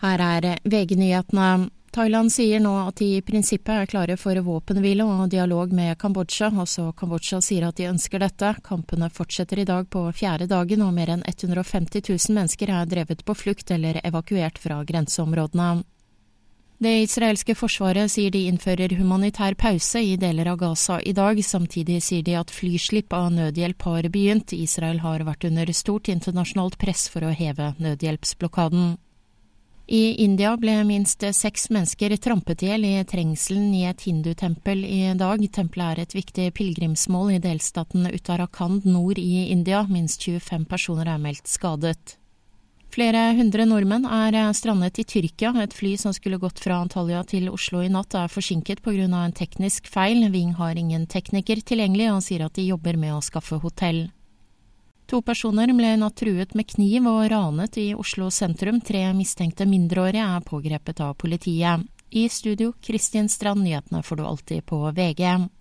Her VG-nyhetene. Thailand sier nå at de I prinsippet klare for våpenhvile og dialog med Kambodsja. Også Kambodsja sier at de ønsker dette. Kampene fortsetter I dag på 4. dagen, og mer enn 150 000 mennesker drevet på flukt eller evakuert fra grenseområdene. Det israelske forsvaret sier de innfører humanitær pause I deler av Gaza I dag. Samtidig sier de at flyslipp av nødhjelp har begynt. Israel har vært under stort internasjonalt press for å heve nødhjelpsblokaden. I India ble minst 6 mennesker trampet ihjel I trengselen I et hindutempel I dag. Tempelet et viktig pilgrimsmål I delstaten Uttarakhand nord I India. Minst 25 personer meldt skadet. Flere hundre nordmenn strandet I Tyrkia. Et fly som skulle gått fra Antalya til Oslo I natt forsinket på grunn av en teknisk feil. Ving har ingen tekniker tilgjengelig og sier at de jobber med å skaffe hotell. 2 personer ble natt truet med kniv og ranet I Oslo sentrum. 3 mistenkte mindreårige pågrepet av politiet. I studio, Kristin Strand, nyhetene får du alltid på VG.